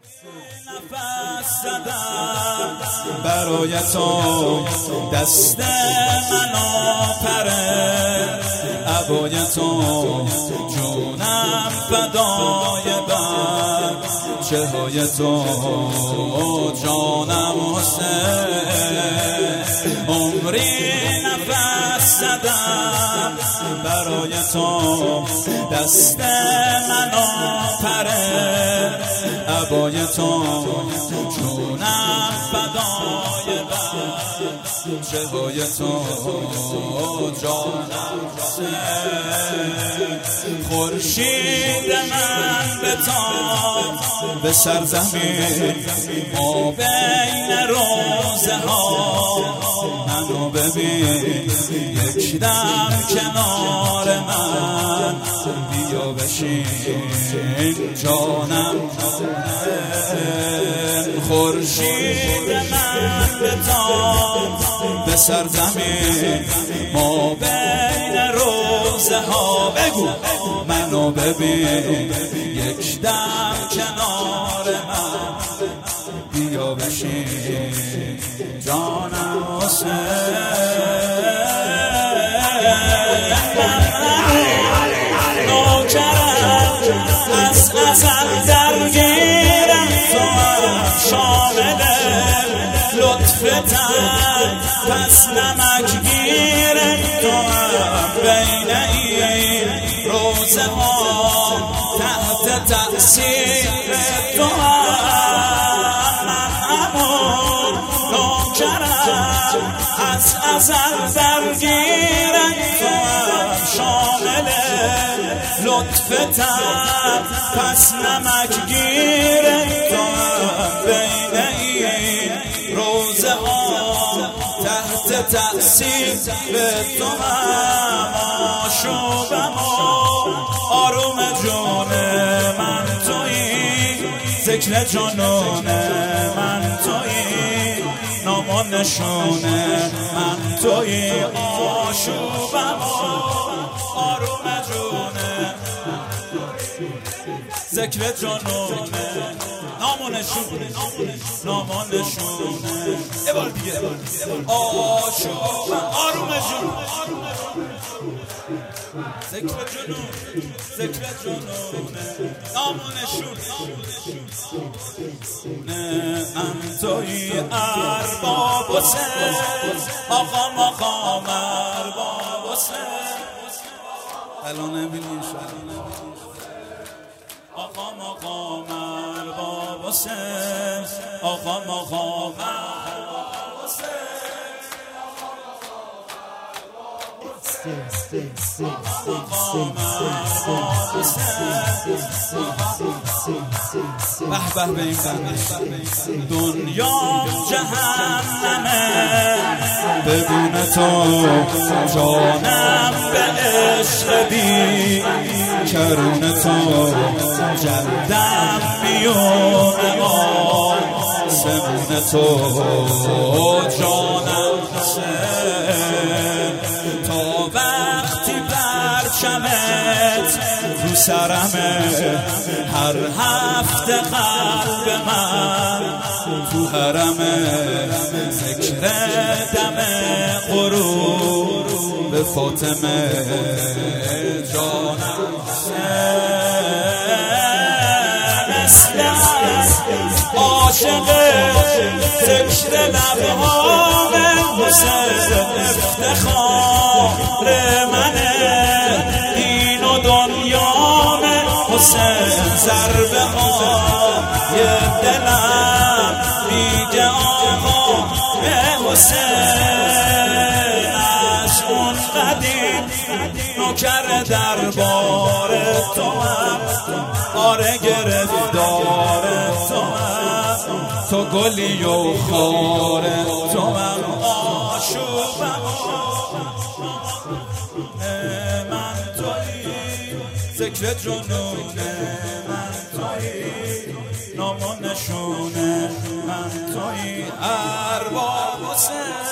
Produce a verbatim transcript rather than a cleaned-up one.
نفس زدم برای تو، دست منو پره عبای تو، جونم فدای بر چههای تو، جانم حسین. عمری نفس زدم برای تو، دست منو پره عبای تو، جونم فدای بر چههای تو، جانم حسین. خورشید من به تاب به سرزمین، ما بین روزه ها منو ببین، یک دم کنار من بیا بشین جانم. خورشید من به تاب به سرزمین، ما بین روزه ها بگو منو ببین، یک دم کنار من بیا بشین جانم حسین. نوکرم از ازل درگیرم، توام شامل لطفتم، پس نمک گیرم توام بین این روزه ها، تحت تأثیر توام. من همون نوکرم از ازل درگیرم، توام شامل لطفتم، پس نمک گیرم توام بین این روزه ها، تحت تأثیر توام. آشوبم و آروم جون من تویی، ذکر جنون من تویی، نام و نشون من تویی. آشوبم و آروم جون ذکر جنون، نام و نشون نام و نشون. یه بار دیگه آشوبم آروم جون ذکر جنون ذکر جنون، نام و نشون من تویی. ارباب حسین، آقا مقام ارباب حسین. الان نبینیش آقا مقام ارباب حسین، آقا مقام ارباب حسین. به به به این بنده، دنیا جهنمه بدون تو، جانم به عشق بی کرون تو، جلدم میونه آسمون تو، جانم حسین. تا وقتی پرچمت رو سرمه، هر هفته قلب من تو حرمه، ذکر دم غروب به فاطمه، جانم حسین. مثل عاشق ذکر لبهام حسین، افتخار منه دین و دنیام حسین. ضربه های دلم میگه آقا به حسین، از اون قدیم نوکر دربار تو هم، آره گرفتار تو هم، تو گلی و خار تو هم. آشوبم من تویی، ذکر جنون من تویی، نام و نشون من تویی. ارباب حسین